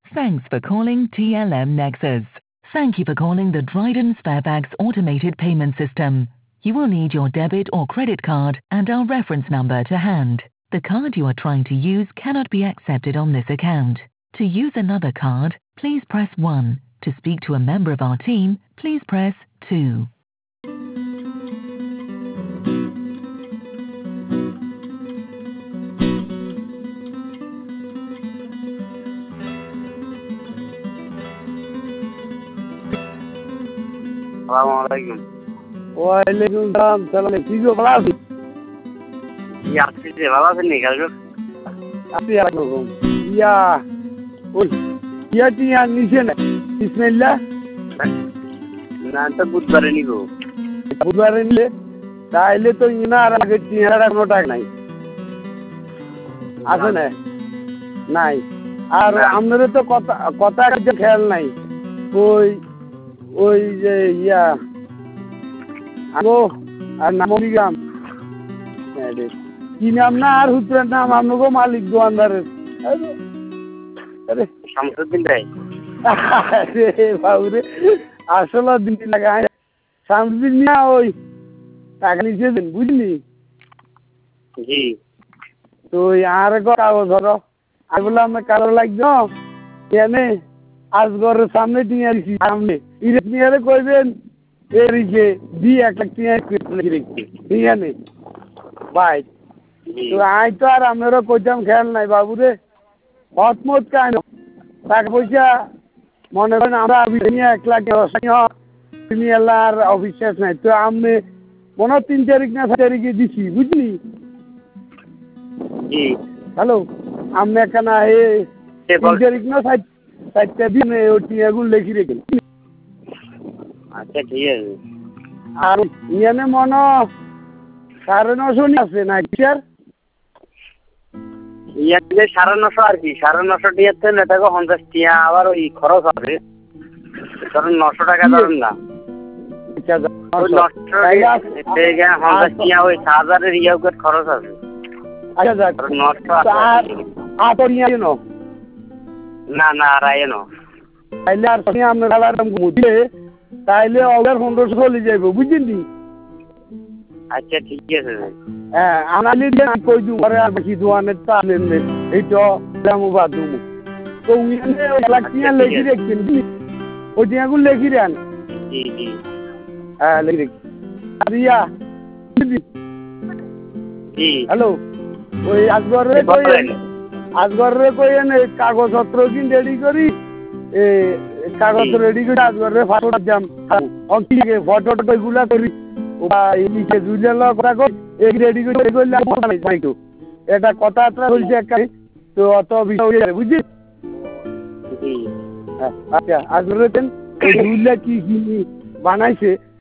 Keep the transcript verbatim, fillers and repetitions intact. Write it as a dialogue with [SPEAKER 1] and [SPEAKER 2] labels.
[SPEAKER 1] Thanks for calling T L M Nexus. Thank you for calling the Dryden Sparebags automated payment system. You will need your debit or credit card and our reference number to hand. The card you are trying to use cannot be accepted on this account. To use another card, please press one. To speak to a member of our team, please press two.
[SPEAKER 2] Assalamualaikum.
[SPEAKER 3] Waalaikumsalam. Salam. Kijo bala aছি?
[SPEAKER 2] ইয়া আজকে যে ভালো আছেন নি কালকে?
[SPEAKER 3] আছি আলাইকুম। ইয়া ওই ইয়া টিয়া নিচে না। বিসমিল্লাহ।
[SPEAKER 2] না তো বুধবারে নিব।
[SPEAKER 3] বুধবারে নিলে তাইলে তো ইনা আর আগে টিয়ার কোনো টাকা নাই। আছে না? নাই। আর আমাদের তো কথা কথা একটা খেয়াল নাই। ওই ওই যে ইয়া আগো আর নামই গ্রাম কি নাম না আর হুতরের নাম আমগো মালিক দোয়ানদারের আরে
[SPEAKER 2] শামসুদ্দিন ভাই
[SPEAKER 3] আরে বাবুরে আসলে দিন লাগায় শামসুদ্দিন না ওই টাকা নিচে দেন বুঝলি
[SPEAKER 2] জি
[SPEAKER 3] তো আর কাগজ ধরো আমি বললাম কালো লাগতো কেনে আজ ঘরের সামনে টিয়া দিছি সামনে ইরে টিয়ারে কইবেন এরিকে দি এক লাখ টিয়া রেখে ঠিক আছে ভাই তো আই তো আর আমারও কইতাম খেয়াল নাই বাবুরে হতমত কেন টাকা পয়সা মনে করেন আমরা নিয়ে এক লাখ তুমি এলার অফিস নাই তো আমি মনে হয় তিন তারিখ না চার তারিখে দিছি বুঝলি
[SPEAKER 2] জি
[SPEAKER 3] হ্যালো আমি এখানে তিন তারিখ না চারটা দিন ওই টিয়াগুলো লেখি রেখে
[SPEAKER 2] আচ্ছা ঠিক আছে
[SPEAKER 3] আর ইয়ানে মনে সাড়ে নশো আছে না কি স্যার
[SPEAKER 2] ইয়াতে সাড়ে নশো আর কি সাড়ে নশো টিয়াতে না টাকা পঞ্চাশ টিয়া আবার ওই খরচ হবে ধরুন নশো টাকা ধরুন না পঞ্চাশ টিয়া ওই হাজারের ইয়ার খরচ আছে
[SPEAKER 3] আচ্ছা যাক
[SPEAKER 2] নশো
[SPEAKER 3] আতর ইয়া নো
[SPEAKER 2] না না রায় নো
[SPEAKER 3] তাইলে আর আমরা খাবার দিলে তাইলে অর্ডার পনেরোশো চলে যাইব বুঝলি
[SPEAKER 2] আচ্ছা ঠিক আছে
[SPEAKER 3] হ্যাঁ আনালি দিয়ে কই দিও ঘরে আর বেশি দোয়ানে তালে এইটা দামু বাদুমু তো উইনে লাকিয়া লেখি রাখছেন কি ওই দিয়াগুলো লেখি রান
[SPEAKER 2] জি জি
[SPEAKER 3] হ্যাঁ লেখি রাখ রিয়া
[SPEAKER 2] জি
[SPEAKER 3] হ্যালো ওই আজগরে কই আজগরে কই এনে কাগজপত্র কিন রেডি করি এ কাগজ রেডি করে আজগরে ফটো জাম অন্তিকে ফটো টগুলা করি বা ইনিকে জুইলেল কথা কই এক রেডি করে কইলা পাইতো এটা কথাটা বলছে একাই তো অত বিষয় বুঝছিস
[SPEAKER 2] জি
[SPEAKER 3] আচ্ছা আজগরে দেন জুইলা কি কি বানাইছে